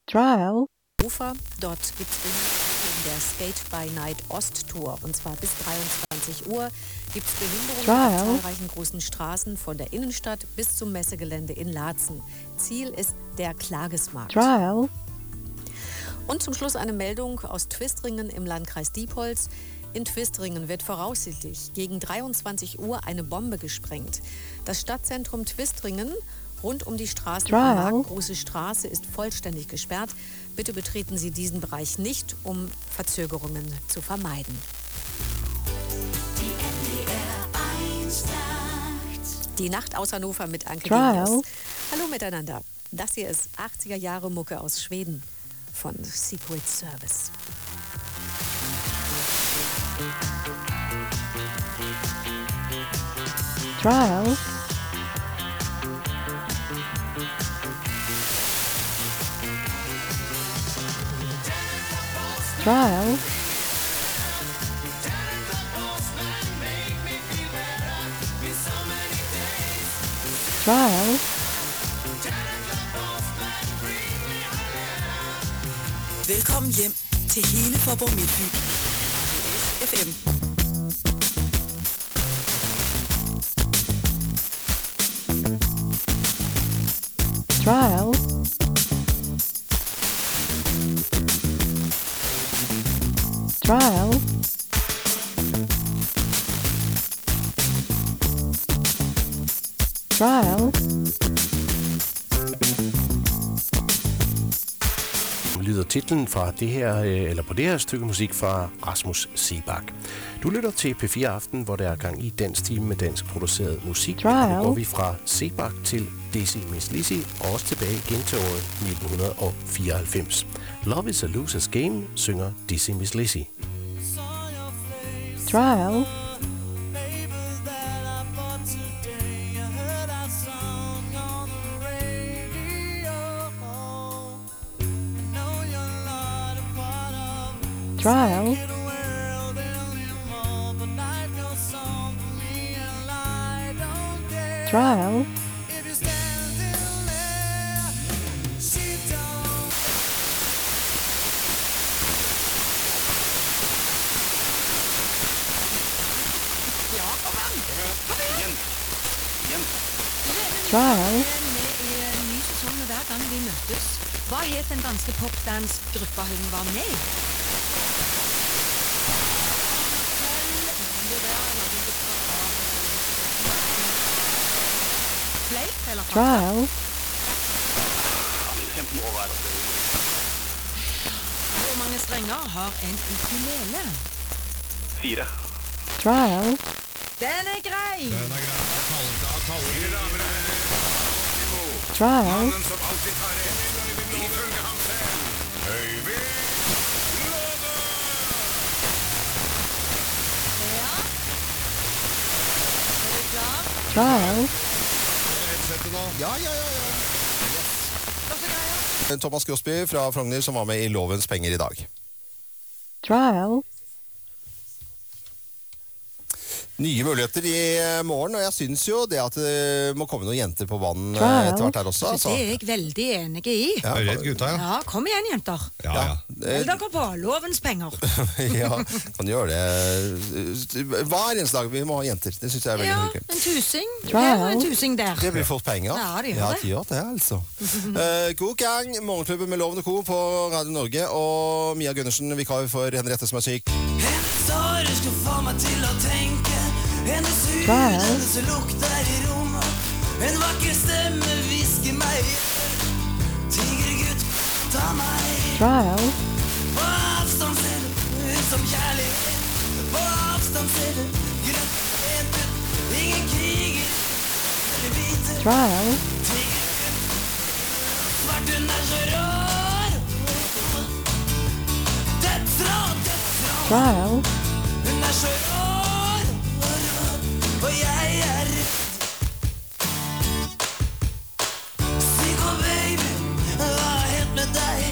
Trial. Ufer. Dort gibt es in der Skate by Night Osttour. Und zwar bis 23 Uhr gibt es Behinderungen auf zahlreichen großen Straßen von der Innenstadt bis zum Messegelände in Laatzen. Ziel ist der Klagesmarkt. Trial. Und zum Schluss eine Meldung aus Twistringen im Landkreis Diepholz. In Twistringen wird voraussichtlich gegen 23 Uhr eine Bombe gesprengt. Das Stadtzentrum Twistringen rund um die Straße Marktgroße Straße ist vollständig gesperrt. Bitte betreten Sie diesen Bereich nicht, um Verzögerungen zu vermeiden. Die Nacht aus Hannover mit Anke Genius. Hallo miteinander. Das hier ist 80er Jahre Mucke aus Schweden von Secret Service. Trial. Trial. Trial. Velkommen hjem til hele Faaborg Midtby. FM. Trial. Trial. Trial. Lyder titlen fra det her, eller på det her stykke musik fra Rasmus Seebach. Du lytter til P4 Aften, hvor der er gang i danstime med dansk produceret musik. Nu går vi fra Seebach til Dizzy Miss Lizzy, og også tilbage igen til året 1994. Love is a loser's game, synger Dizzy Miss Lizzy. Trial. Trial. Trial. Trial. Ny sesong med hver gang vi møtes. Hva het den danske popdance-gruppa hun var med i? Trial. Hvor mange strenger har en ukulele? 4. Trial. Den er grei! Trial. Trial. Thomas Crosby fra Frogner som var med i Lovens penger i dag. Trial. Nye muligheter i morgen, og jeg synes jo det at det må komme noen jenter på banen etter hvert her også. Det er jeg veldig enig i. Ja, Rett gutta, ja. Ja, kom igjen, jenter. Ja. Hold dere på lovens penger. Ja, kan gjøre det. Hver eneste dag vi må ha jenter. Det synes jeg er veldig hyggelig. En tusing her og en tusing der. Det blir fått penger. Ja, de gjør det. De gjør det, altså. God gang, morgenklubben med Loven og Co. på Radio Norge, og Mia Gundersen, vikar for Henriette som er syk. Hennes årer skal få meg til å tenke. Hennes hud, hennes lukter i rommet. En vakker stemme visker meg. Tigergutt, ta meg. Trial. På avstand ser du ut som kjærlighet. På avstand ser du grønt rent ut. Ingen kriger eller hvite. Trial. Tigergutt, svart hun er så rar. Dødsrå, dødsrå. Trial. Hun er så rar.